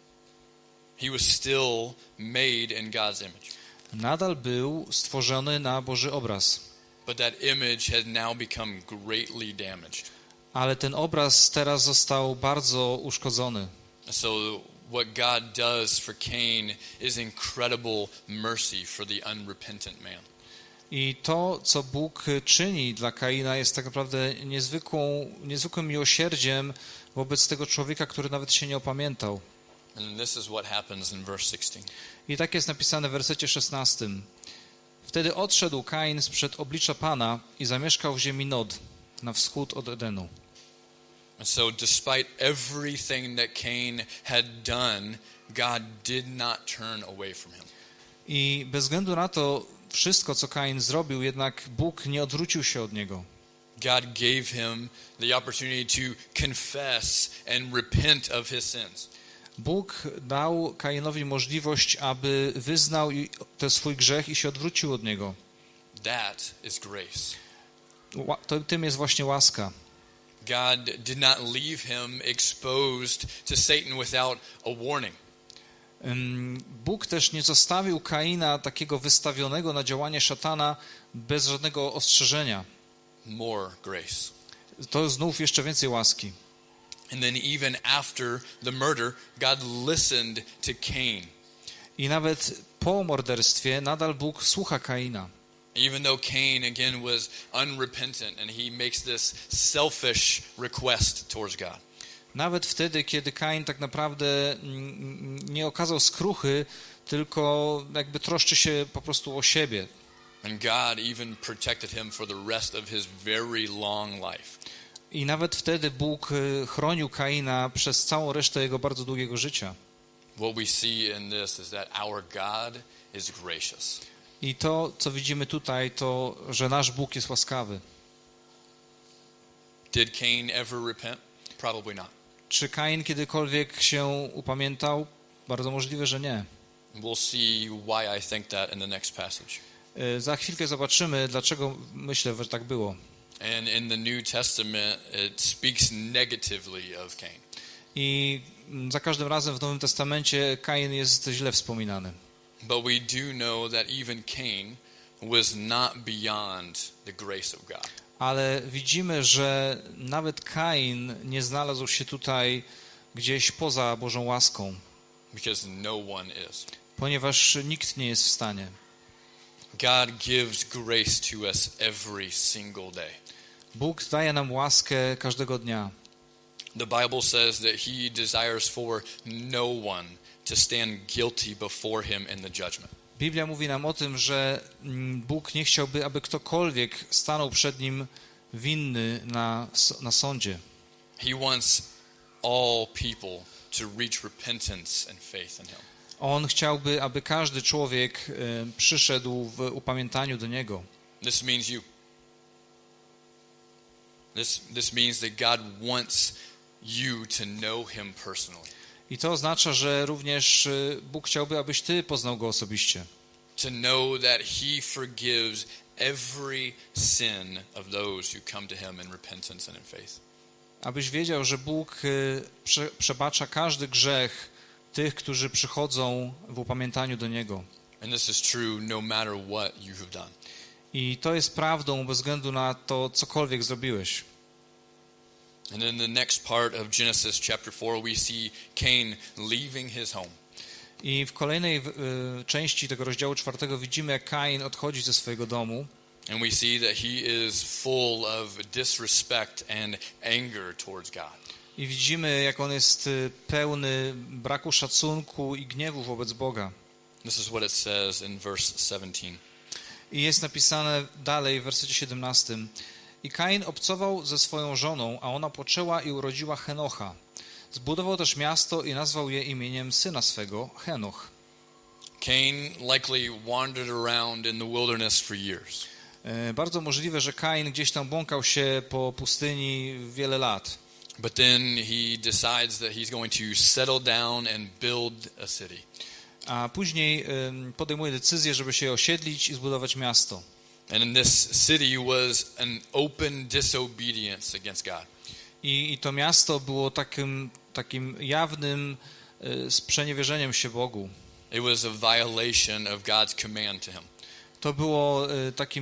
[SPEAKER 1] He was still made in God's image.
[SPEAKER 2] Nadal był stworzony na Boży obraz,
[SPEAKER 1] But that image had now become greatly damaged.
[SPEAKER 2] ale ten obraz teraz został bardzo uszkodzony.
[SPEAKER 1] So what God does for Cain is incredible mercy for the unrepentant man.
[SPEAKER 2] I to, co Bóg czyni dla Kaina, jest tak naprawdę niezwykłym miłosierdziem wobec tego człowieka, który nawet się nie opamiętał.
[SPEAKER 1] And this is what happens in verse 16.
[SPEAKER 2] I tak jest napisane w wersecie 16. Wtedy odszedł Kain sprzed oblicza Pana i zamieszkał w ziemi Nod, na wschód od Edenu.
[SPEAKER 1] And so despite everything that Cain had done, God did not turn away from him.
[SPEAKER 2] I bez względu na to wszystko, co Kain zrobił, jednak Bóg nie odwrócił się od niego.
[SPEAKER 1] God gave him the opportunity to confess and repent of his sins.
[SPEAKER 2] Bóg dał Kainowi możliwość, aby wyznał ten swój grzech i się odwrócił od niego.
[SPEAKER 1] That is grace.
[SPEAKER 2] Tym jest właśnie łaska.
[SPEAKER 1] God did not leave him exposed to Satan without a warning.
[SPEAKER 2] Bóg też nie zostawił Kaina takiego wystawionego na działanie szatana bez żadnego ostrzeżenia.
[SPEAKER 1] More grace.
[SPEAKER 2] To znów jeszcze więcej łaski.
[SPEAKER 1] And then even after the murder, God listened to Cain.
[SPEAKER 2] I nawet po morderstwie nadal Bóg słucha Kaina.
[SPEAKER 1] Even though Cain again was unrepentant and he makes this selfish request towards God.
[SPEAKER 2] Nawet wtedy, kiedy Kain tak naprawdę nie okazał skruchy, tylko jakby troszczy się po prostu o siebie.
[SPEAKER 1] And God even protected him for the rest of his very long life.
[SPEAKER 2] I nawet wtedy Bóg chronił Kaina przez całą resztę jego bardzo długiego życia.
[SPEAKER 1] What we see in this is that our God is gracious.
[SPEAKER 2] I to, co widzimy tutaj, to, że nasz Bóg jest łaskawy.
[SPEAKER 1] Did Cain ever repent? Probably not.
[SPEAKER 2] Czy Kain kiedykolwiek się upamiętał? Bardzo możliwe, że nie.
[SPEAKER 1] We'll see why I think that in the next passage.
[SPEAKER 2] Za chwilkę zobaczymy, dlaczego myślę, że tak było.
[SPEAKER 1] And in the New Testament, it speaks negatively of Cain.
[SPEAKER 2] I za każdym razem w Nowym Testamencie Kain jest źle wspominany.
[SPEAKER 1] But we do know that even Cain was not beyond the grace of God.
[SPEAKER 2] Ale widzimy, że nawet Kain nie znalazł się tutaj gdzieś poza Bożą łaską,
[SPEAKER 1] Because no one is.
[SPEAKER 2] ponieważ nikt nie jest w stanie.
[SPEAKER 1] God gives grace to us every single day.
[SPEAKER 2] Bóg daje nam łaskę każdego dnia.
[SPEAKER 1] The Bible says that He desires for no one to stand guilty before Him in the judgment.
[SPEAKER 2] Biblia mówi nam o tym, że Bóg nie chciałby, aby ktokolwiek stanął przed Nim winny na sądzie.
[SPEAKER 1] He wants all people to reach repentance and faith in Him.
[SPEAKER 2] On chciałby, aby każdy człowiek przyszedł w upamiętaniu do Niego.
[SPEAKER 1] This means you. This means that God wants you to know Him personally.
[SPEAKER 2] I to oznacza, że również Bóg chciałby, abyś Ty poznał Go osobiście.
[SPEAKER 1] To know that He forgives every sin of those who come to Him in repentance and in faith.
[SPEAKER 2] Abyś wiedział, że Bóg przebacza każdy grzech tych, którzy przychodzą w upamiętaniu do Niego.
[SPEAKER 1] And this is true no matter what you have done.
[SPEAKER 2] I to jest prawdą bez względu na to, cokolwiek zrobiłeś.
[SPEAKER 1] And in the next part of Genesis chapter 4, we see Cain leaving his home.
[SPEAKER 2] I w kolejnej części tego rozdziału 4 widzimy, jak Kain odchodzi ze swojego domu.
[SPEAKER 1] And we see that he is full of disrespect and anger towards God.
[SPEAKER 2] I widzimy, jak on jest pełny braku szacunku i gniewu wobec Boga.
[SPEAKER 1] This is what it says in verse 17.
[SPEAKER 2] I jest napisane dalej w wersecie 17. I Kain obcował ze swoją żoną, a ona poczęła i urodziła Henocha. Zbudował też miasto i nazwał je imieniem syna swego, Henoch.
[SPEAKER 1] Cain likely wandered around in the wilderness for years.
[SPEAKER 2] Bardzo możliwe, że Kain gdzieś tam błąkał się po pustyni wiele lat.
[SPEAKER 1] But then he decides that he's going to settle down and build a city.
[SPEAKER 2] A później podejmuje decyzję, żeby się osiedlić i zbudować miasto.
[SPEAKER 1] And in this city was an open disobedience against God.
[SPEAKER 2] I to miasto było takim jawnym sprzeniewierzeniem się Bogu.
[SPEAKER 1] It was a violation of God's command to him.
[SPEAKER 2] To było takim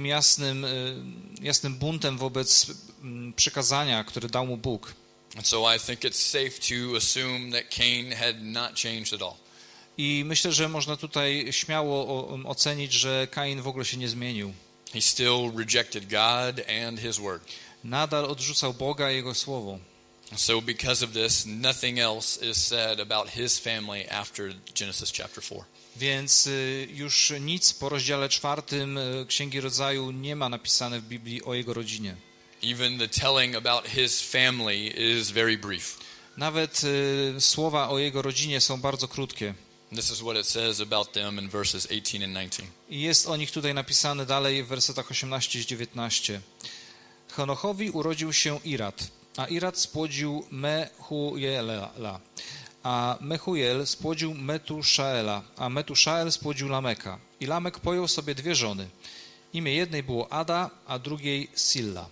[SPEAKER 2] jasnym buntem wobec przykazania, które dał mu Bóg.
[SPEAKER 1] And so I think it's safe to assume that Cain had not changed at all.
[SPEAKER 2] I myślę, że można tutaj śmiało ocenić, że Kain w ogóle się nie zmienił.
[SPEAKER 1] He still rejected God and his word.
[SPEAKER 2] Nadal odrzucał Boga i Jego słowo.
[SPEAKER 1] So because of this, nothing else is said about his family after Genesis chapter 4.
[SPEAKER 2] Więc już nic po rozdziale 4 Księgi Rodzaju nie ma napisane w Biblii o jego rodzinie.
[SPEAKER 1] Even the telling about his family is very brief.
[SPEAKER 2] Nawet słowa o jego rodzinie są bardzo krótkie.
[SPEAKER 1] This is what it says about them in verses 18 and 19.
[SPEAKER 2] I jest o nich tutaj napisane dalej w wersetach 18 i 19. Henochowi urodził się Irat, a Irat spłodził Mechujela, a Mechujel spłodził Metuszaela, a Metuszael spłodził Lameka. I Lamek pojął sobie dwie żony. Imię jednej było Ada, a drugiej Silla.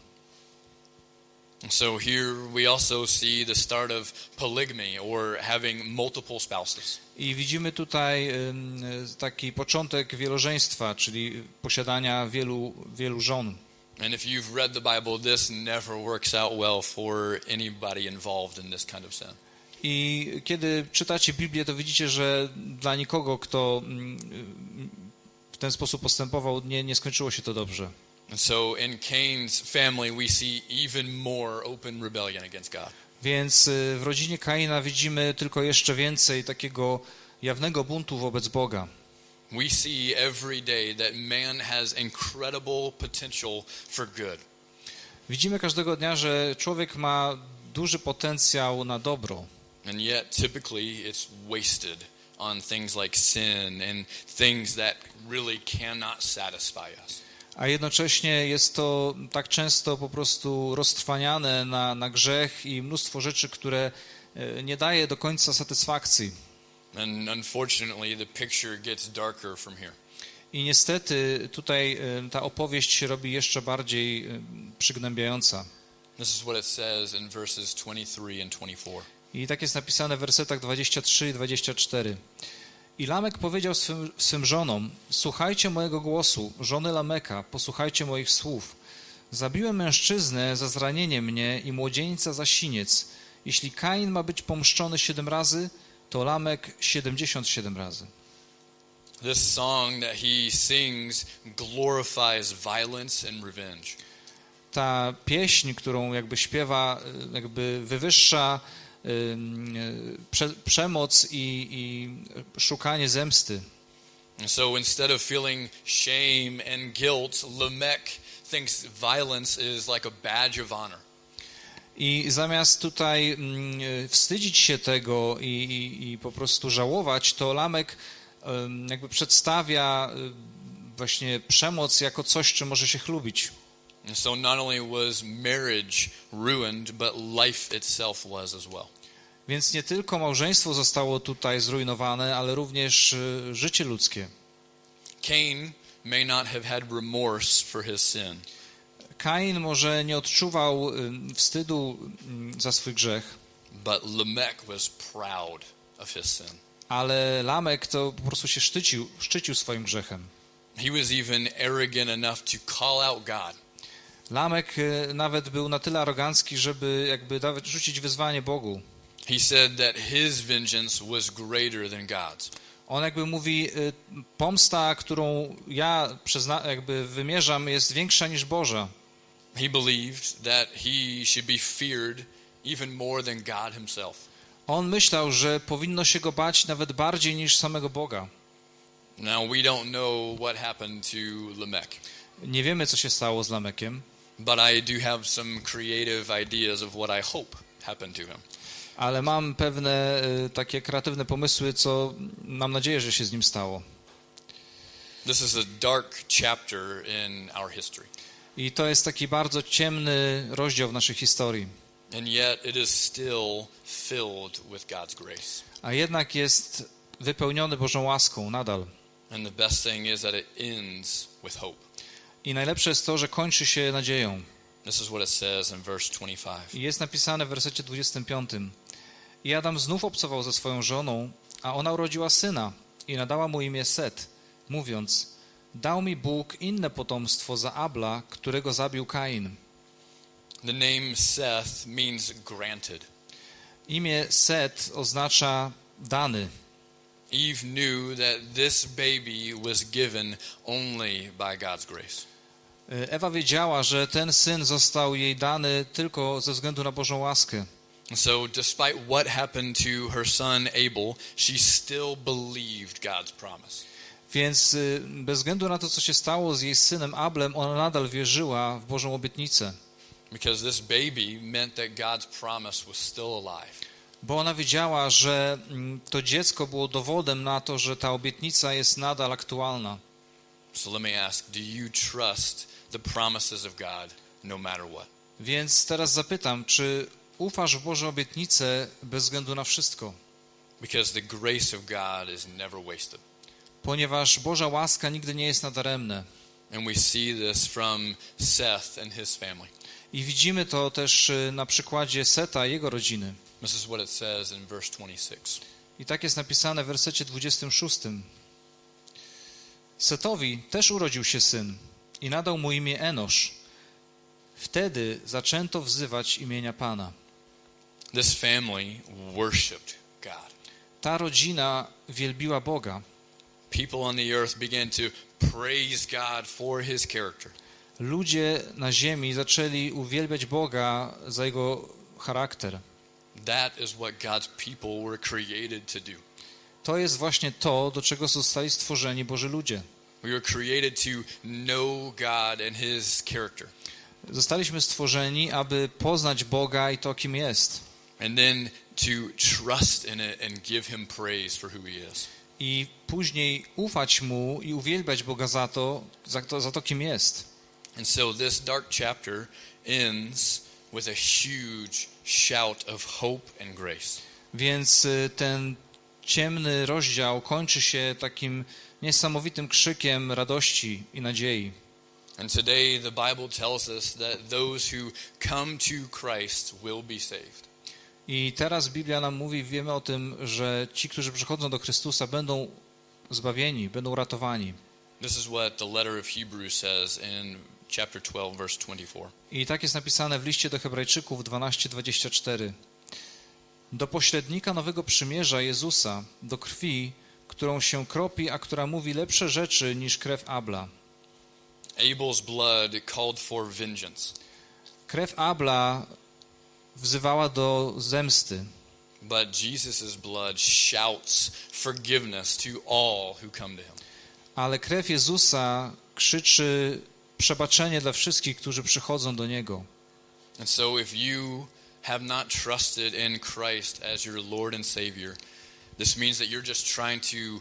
[SPEAKER 1] So here we also see the start of polygamy or having multiple spouses.
[SPEAKER 2] I widzimy tutaj taki początek wielożeństwa, czyli posiadania wielu żon.
[SPEAKER 1] And if you've read the Bible, this never works out well for anybody involved in this kind of sin.
[SPEAKER 2] I kiedy czytacie Biblię, to widzicie, że dla nikogo, kto w ten sposób postępował, nie skończyło się to dobrze.
[SPEAKER 1] And so in Cain's family we see even more open rebellion against God.
[SPEAKER 2] Więc w rodzinie Kaina widzimy tylko jeszcze więcej takiego jawnego buntu wobec Boga.
[SPEAKER 1] We see every day that man has incredible potential for good.
[SPEAKER 2] Widzimy każdego dnia, że człowiek ma duży potencjał na dobro.
[SPEAKER 1] And yet typically it's wasted on things like sin and things that really cannot satisfy us.
[SPEAKER 2] A jednocześnie jest to tak często po prostu roztrwaniane na grzech i mnóstwo rzeczy, które nie daje do końca satysfakcji.
[SPEAKER 1] And unfortunately the picture gets darker from here.
[SPEAKER 2] I niestety tutaj ta opowieść się robi jeszcze bardziej przygnębiająca.
[SPEAKER 1] This is what it says in verses 23 and 24.
[SPEAKER 2] I tak jest napisane w wersetach 23 i 24. I Lamek powiedział swym żonom: słuchajcie mojego głosu, żony Lameka, posłuchajcie moich słów. Zabiłem mężczyznę za zranienie mnie i młodzieńca za siniec. Jeśli Kain ma być pomszczony 7 razy, to Lamek 77 razy.
[SPEAKER 1] This song that he sings glorifies violence and revenge.
[SPEAKER 2] Ta pieśń, którą jakby śpiewa, jakby wywyższa przemoc i szukanie zemsty.
[SPEAKER 1] And so instead of feeling shame and guilt, Lamech thinks violence is like a badge of honor.
[SPEAKER 2] I zamiast tutaj wstydzić się tego i po prostu żałować, to Lamek jakby przedstawia właśnie przemoc jako coś, czym może się chlubić.
[SPEAKER 1] And so not only was marriage ruined, but life itself was as well.
[SPEAKER 2] Więc nie tylko małżeństwo zostało tutaj zrujnowane, ale również życie ludzkie.
[SPEAKER 1] Cain may not have had remorse for his sin.
[SPEAKER 2] Kain może nie odczuwał wstydu za swój grzech,
[SPEAKER 1] But Lamech was proud of his sin.
[SPEAKER 2] ale Lamek to po prostu się szczycił swoim grzechem.
[SPEAKER 1] He was even arrogant enough to call out God.
[SPEAKER 2] Lamek nawet był na tyle arogancki, żeby jakby nawet rzucić wyzwanie Bogu.
[SPEAKER 1] He said that his vengeance was greater than God's.
[SPEAKER 2] On jakby mówi, pomsta, którą ja jakby wymierzam, jest większa niż Boża.
[SPEAKER 1] He believed that he should be feared even more than God himself.
[SPEAKER 2] On myślał, że powinno się go bać nawet bardziej niż samego Boga.
[SPEAKER 1] Now we don't know what happened to Lamech,
[SPEAKER 2] Nie wiemy, co się stało z Lamekiem,
[SPEAKER 1] but I do have some creative ideas of what I hope happened to him.
[SPEAKER 2] ale mam pewne takie kreatywne pomysły, co mam nadzieję, że się z nim stało.
[SPEAKER 1] This is a dark chapter in our history.
[SPEAKER 2] I to jest taki bardzo ciemny rozdział w naszej historii.
[SPEAKER 1] And yet it is still filled with God's grace.
[SPEAKER 2] A jednak jest wypełniony Bożą łaską nadal.
[SPEAKER 1] And the best thing is that it ends with hope.
[SPEAKER 2] I najlepsze jest to, że kończy się nadzieją.
[SPEAKER 1] This is what it says in verse 25.
[SPEAKER 2] I jest napisane w wersecie 25. I Adam znów obcował ze swoją żoną, a ona urodziła syna i nadała mu imię Set, mówiąc: dał mi Bóg inne potomstwo za Abla, którego zabił Kain.
[SPEAKER 1] The name Seth means granted.
[SPEAKER 2] Imię Set oznacza dany.
[SPEAKER 1] Eve knew that this baby was given only by God's grace.
[SPEAKER 2] Ewa wiedziała, że ten syn został jej dany tylko ze względu na Bożą łaskę.
[SPEAKER 1] So despite what happened to her son Abel, she still believed God's promise.
[SPEAKER 2] Więc bez względu na to, co się stało z jej synem Ablem, ona nadal wierzyła w Bożą obietnicę.
[SPEAKER 1] Because this baby meant that God's promise was still alive.
[SPEAKER 2] Bo ona wiedziała, że to dziecko było dowodem na to, że ta obietnica jest nadal aktualna.
[SPEAKER 1] So let me ask, do you trust the promises of God no matter what?
[SPEAKER 2] Więc teraz zapytam, czy ufasz w Boże obietnice bez względu na wszystko?
[SPEAKER 1] Because the grace of God is never wasted.
[SPEAKER 2] Ponieważ Boża łaska nigdy nie jest nadaremna.
[SPEAKER 1] And we see this from Seth and his family.
[SPEAKER 2] I widzimy to też na przykładzie Seta i jego rodziny.
[SPEAKER 1] This is what it says in verse 26.
[SPEAKER 2] I tak jest napisane w wersecie 26. Setowi też urodził się syn i nadał mu imię Enosz. Wtedy zaczęto wzywać imienia Pana.
[SPEAKER 1] This family worshipped God.
[SPEAKER 2] Ta rodzina wielbiła Boga.
[SPEAKER 1] People on the earth began to praise God for his character.
[SPEAKER 2] Ludzie na ziemi zaczęli uwielbiać Boga za Jego charakter.
[SPEAKER 1] That is what God's people were created to do.
[SPEAKER 2] To jest właśnie to, do czego zostali stworzeni Boży ludzie.
[SPEAKER 1] We were created to know God and his character.
[SPEAKER 2] Zostaliśmy stworzeni, aby poznać Boga i to, kim jest.
[SPEAKER 1] And then to trust in it and give him praise for who he is.
[SPEAKER 2] I później ufać Mu i uwielbiać Boga za to, kim jest.
[SPEAKER 1] And so this dark chapter ends with a huge shout of hope and grace.
[SPEAKER 2] Więc ten ciemny rozdział kończy się takim niesamowitym krzykiem radości i nadziei.
[SPEAKER 1] And today the Bible tells us that those who come to Christ will be saved.
[SPEAKER 2] I teraz Biblia nam mówi, wiemy o tym, że ci, którzy przychodzą do Chrystusa, będą zbawieni, będą ratowani.
[SPEAKER 1] This is what the letter of Hebrews says in chapter 12, verse 24.
[SPEAKER 2] I tak jest napisane w liście do Hebrajczyków 12:24. Do pośrednika nowego przymierza Jezusa, do krwi, którą się kropi, a która mówi lepsze rzeczy niż krew Abla.
[SPEAKER 1] Abel's blood called for vengeance,
[SPEAKER 2] Krew Abla wzywała do zemsty,
[SPEAKER 1] but Jesus' blood shouts forgiveness to all who come to him.
[SPEAKER 2] ale krew Jezusa krzyczy przebaczenie dla wszystkich, którzy przychodzą do Niego.
[SPEAKER 1] And so if you have not trusted in Christ as your Lord and Savior, this means that you're just trying to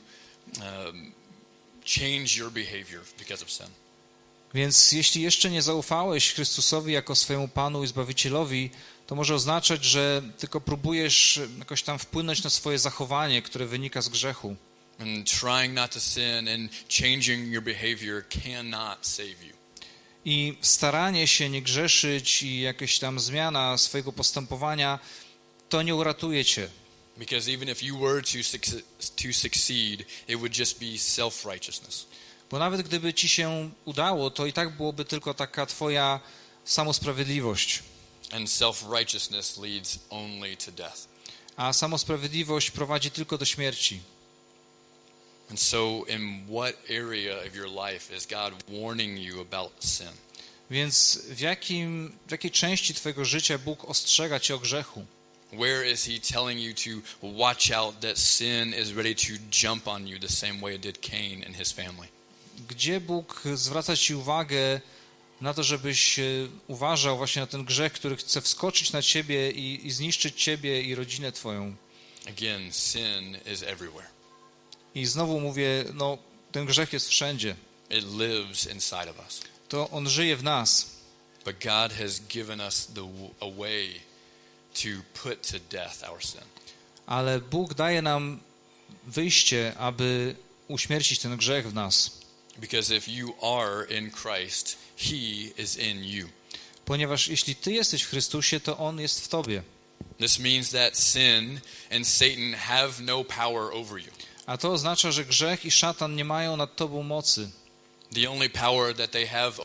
[SPEAKER 1] change your behavior because of sin.
[SPEAKER 2] Więc jeśli jeszcze nie zaufałeś Chrystusowi jako swojemu Panu i Zbawicielowi, to może oznaczać, że tylko próbujesz jakoś tam wpłynąć na swoje zachowanie, które wynika z grzechu.
[SPEAKER 1] And trying not to sin and changing your behavior cannot save you.
[SPEAKER 2] I staranie się nie grzeszyć i jakaś tam zmiana swojego postępowania, to nie uratuje cię.
[SPEAKER 1] Because even if you were to succeed, it would just be self-righteousness.
[SPEAKER 2] Bo nawet gdyby ci się udało, to i tak byłoby tylko taka twoja samosprawiedliwość.
[SPEAKER 1] And self-righteousness leads only to death.
[SPEAKER 2] A samosprawiedliwość prowadzi tylko do śmierci.
[SPEAKER 1] And so in what area of your life is God warning you about sin?
[SPEAKER 2] Więc w jakiej części twojego życia Bóg ostrzega cię o grzechu?
[SPEAKER 1] Where is he telling you to watch out that sin is ready to jump on you the same way it did Cain and his family?
[SPEAKER 2] Gdzie Bóg zwraca ci uwagę na to, żebyś uważał właśnie na ten grzech, który chce wskoczyć na ciebie i zniszczyć ciebie i rodzinę twoją?
[SPEAKER 1] Again, sin is everywhere.
[SPEAKER 2] I znowu mówię, no ten grzech jest wszędzie.
[SPEAKER 1] It lives inside of us.
[SPEAKER 2] To on żyje w nas.
[SPEAKER 1] But God has given us a way to put to death our sin.
[SPEAKER 2] Ale Bóg daje nam wyjście, aby uśmiercić ten grzech w nas.
[SPEAKER 1] Because if you are in Christ, he is in you.
[SPEAKER 2] Ponieważ jeśli ty jesteś w Chrystusie, to on jest w tobie.
[SPEAKER 1] This means that sin and Satan have no power over you.
[SPEAKER 2] A to oznacza, że grzech i szatan nie mają nad tobą mocy.
[SPEAKER 1] The only power that they have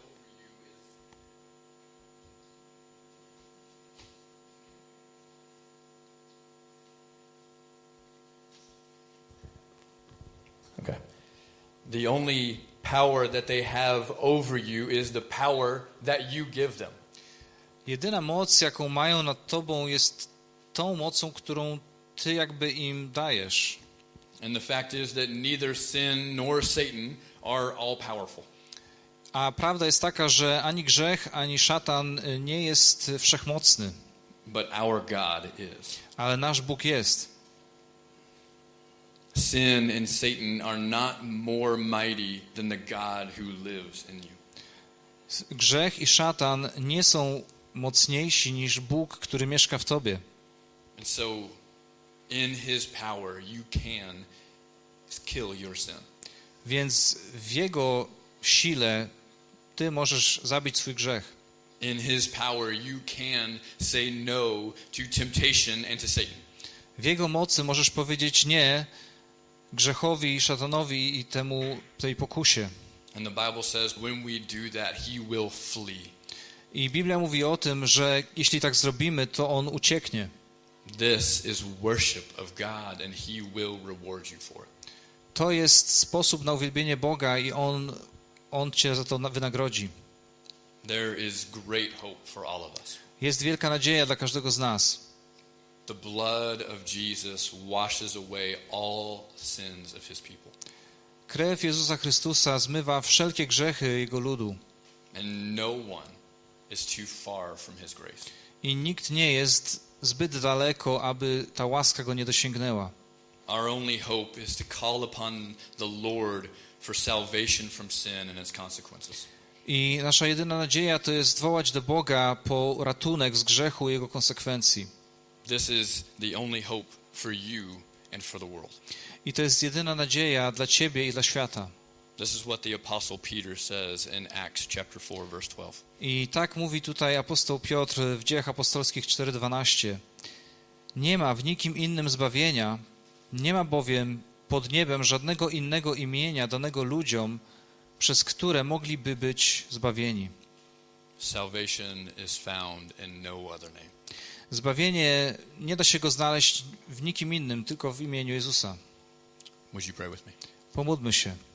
[SPEAKER 1] The only power that they have over you is the power that you give them.
[SPEAKER 2] Jedyna moc, jaką mają nad tobą, jest tą mocą, którą ty jakby im dajesz.
[SPEAKER 1] And the fact is that neither sin nor Satan are all powerful.
[SPEAKER 2] A prawda jest taka, że ani grzech, ani szatan nie jest wszechmocny.
[SPEAKER 1] But our God is.
[SPEAKER 2] Ale nasz Bóg jest.
[SPEAKER 1] Sin and Satan are not more mighty than the God who lives in you.
[SPEAKER 2] Grzech i szatan nie są mocniejsi niż Bóg, który mieszka w tobie.
[SPEAKER 1] And so in his power you can kill your sin.
[SPEAKER 2] Więc w jego sile ty możesz zabić swój grzech.
[SPEAKER 1] In his power you can say no to temptation and to Satan.
[SPEAKER 2] W jego mocy możesz powiedzieć nie grzechowi, szatanowi i tej pokusie.
[SPEAKER 1] And the Bible says when we do that, he will flee.
[SPEAKER 2] I Biblia mówi o tym, że jeśli tak zrobimy, to on ucieknie.
[SPEAKER 1] This is worship of God and he will reward you for it.
[SPEAKER 2] To jest sposób na uwielbienie Boga i on cię za to wynagrodzi.
[SPEAKER 1] There is great hope for all of us.
[SPEAKER 2] Jest wielka nadzieja dla każdego z nas.
[SPEAKER 1] The blood of Jesus washes away all sins of his people.
[SPEAKER 2] Krew Jezusa Chrystusa zmywa wszelkie grzechy Jego ludu.
[SPEAKER 1] And no one is too far from his grace.
[SPEAKER 2] I nikt nie jest zbyt daleko, aby ta łaska go nie dosięgnęła.
[SPEAKER 1] Our only hope is to call upon the Lord for salvation from sin and its consequences.
[SPEAKER 2] I nasza jedyna nadzieja to jest wołać do Boga po ratunek z grzechu i jego konsekwencji.
[SPEAKER 1] This is the only hope for you and for the world.
[SPEAKER 2] I to jest jedyna nadzieja dla ciebie i dla świata.
[SPEAKER 1] This is what the apostle Peter says in Acts chapter 4 verse 12.
[SPEAKER 2] I tak mówi tutaj apostoł Piotr w Dziejach Apostolskich 4:12. Nie ma w nikim innym zbawienia, nie ma bowiem pod niebem żadnego innego imienia danego ludziom, przez które mogliby być zbawieni.
[SPEAKER 1] Salvation is found in no other name.
[SPEAKER 2] Zbawienie nie da się go znaleźć w nikim innym, tylko w imieniu Jezusa.
[SPEAKER 1] Would you pray with me?
[SPEAKER 2] Pomódlmy się.